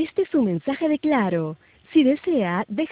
Este es un mensaje de Claro. Si desea, deje